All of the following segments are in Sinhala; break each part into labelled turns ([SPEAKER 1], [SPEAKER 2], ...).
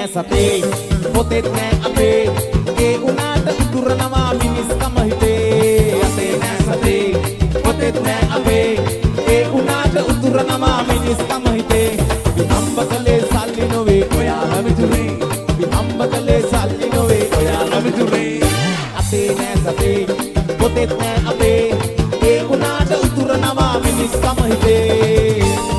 [SPEAKER 1] සතේ පොතෙත් නෑ අපේ ඒ උනාට උතුරනවා මිනිස්කම හිතේ අතේ නෑ සතේ පොතෙත් නෑ අපේ ඒ උනාට උතුරනවා මිනිස්කම හිතේ විහම්බකලේ සල්ලි නොවේ ඔයාලා මිතුරේ විහම්බකලේ සල්ලි නොවේ ඔයාලා මිතුරේ අතේ නෑ සතේ පොතෙත් නෑ අපේ ඒ උනාට උතුරනවා මිනිස්කම හිතේ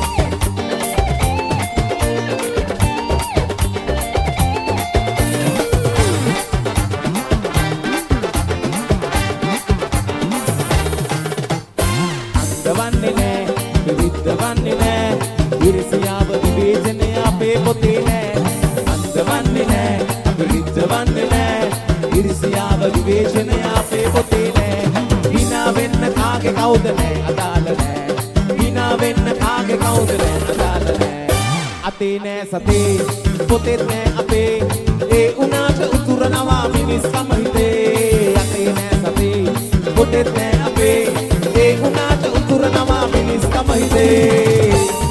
[SPEAKER 1] ඉරිසියාව විවේචනය අපේ පොතේ නෑ අන්දවන්නේ නෑ විරුද්ධවන්නේ නෑ ඉරිසියාව විවේචනය අපේ පොතේ නෑ හිනා වෙන්න කාගේ කවුද නෑ අදාළ නෑ හිනා වෙන්න කාගේ කවුද නෑ අදාළ නෑ අතේ නෑ සතේ පොතෙත් නෑ අපේ ඒ උනාට උතුරනවා මිනිස්කම හිතේ අතේ නෑ සතේ පොතෙත් නෑ අපේ ඒ උනාට උතුරනවා මිනිස්කම හිතේ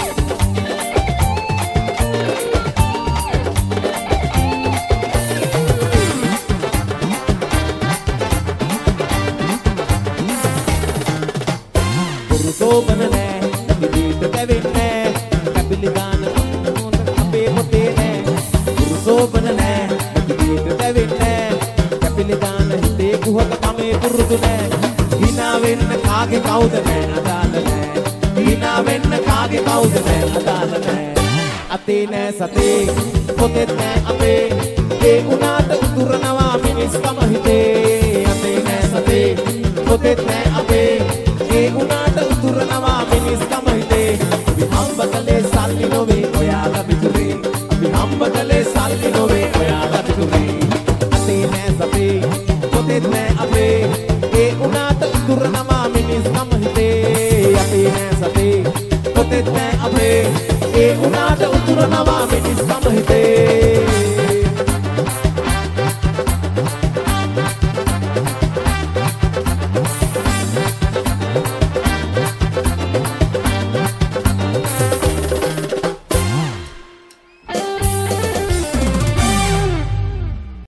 [SPEAKER 1] සෝබන නෑ ඉදිරියට දැවෙන්නේ කැපිලි දාන අපේ පොතේ නෑ සෝබන නෑ ඉදිරියට දැවෙන්නේ කැපිලි දාන හිතේ කුහක කමේ පුරුදු නෑ හිනා වෙන්න කාගේ කවුද නෑ අදාළ නෑ හිනා වෙන්න කාගේ කවුද නෑ අදාළ නෑ අතේ නෑ සතේ පොතේ නෑ